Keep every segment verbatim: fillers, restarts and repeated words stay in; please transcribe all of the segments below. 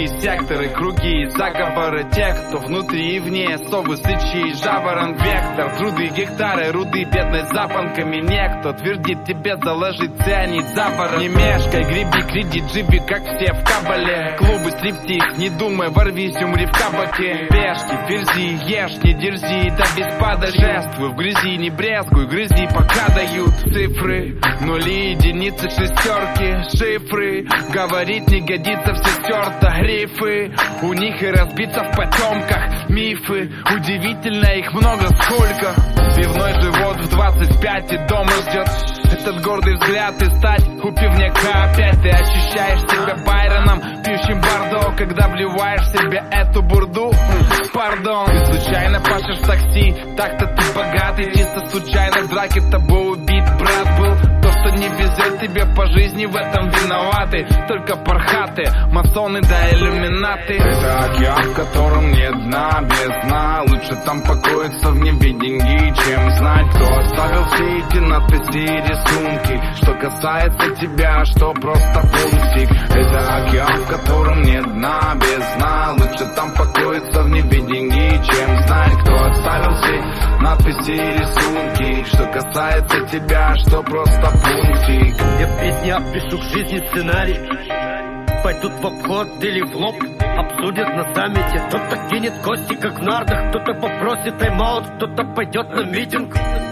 другие секторы, круги и заговоры тех, кто внутри и вне. Совы, сычи и жаворон, вектор. Труды, гектары, руды, бедность запонками. Некто твердит тебе заложить цианид, заворот. Не мешкай, греби кредит, живи как все в кабале. Клубы, стриптиз, не думай, ворвись, умри в кабаке. Пешки, ферзи, ешь, не дерзи, да без пада. Жествуй в грязи, не брезгуй, грызи, пока дают цифры. Нули, единицы, шестерки, шифры. Говорить не годится, все стерто, грифы. У них и разбиться в потемках мифы. Удивительно, их много сколько. Пивной живот в двадцать пять и дома ждет этот гордый взгляд и стать у пивняка опять. Ты ощущаешь себя Байроном, пьющим бордо, когда вливаешь в себя эту бурду. Пардон, ты случайно пашешь в такси, так-то ты богатый. Чисто случайно в драке тобой убит брат был. То, что не везет тебе по жизни, в этом виноваты только пархаты, масоны да иллюминаты. Это океан, в котором нет дна, без дна. Лучше там покоиться в невидении, чем знать, кто оставил все эти надписи и рисунки. Что касается тебя, что просто пунктик. Это океан, в котором нет дна, без дна. Лучше там покоиться в невидении, чем знать, кто оставил все надписи и рисунки. Что касается тебя, что просто пунктик. Я в песне опишу к жизни сценарий. Пойдут в обход или в лоб, обсудят на саммите. Кто-то кинет кости, как в нардах, кто-то попросит тайм-аут, кто-то пойдет на митинг.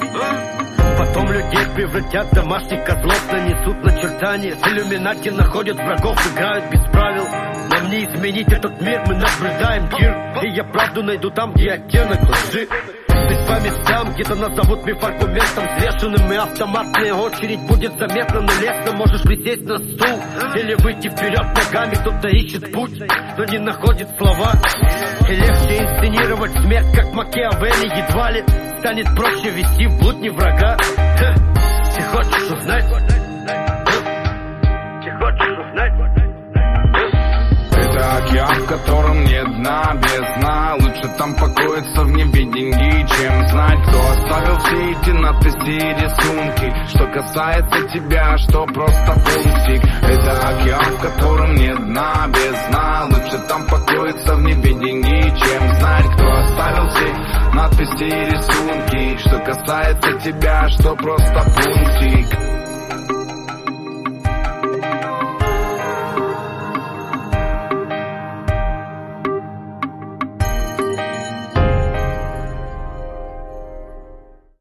Потом людей превратят в домашних козлов, нанесут начертания. С иллюминати находят врагов, играют без правил. Нам не изменить этот мир, мы наблюдаем мир. И я правду найду там, где оттенок лжи. Быть по местам, где-то нас зовут миф-аргументом взвешенным, и автоматная очередь будет заметна. Но лестно можешь присесть на стул или выйти вперед ногами. Кто-то ищет путь, но не находит слова. И легче инсценировать смерть, как Макиавелли. Едва ли станет проще вести в блуд не врага. Ха, ты хочешь узнать? Ты хочешь узнать? Это океан, в котором нет дна, без дна. Лучше там покоиться в невидении, чем знать, кто оставил все эти надписи и рисунки. Что касается тебя, что просто пунктик. Это океан, в котором нет дна, без дна. Лучше там покоиться в невидении, чем знать, кто оставил все надписи и рисунки. Что касается тебя, что просто пунктик.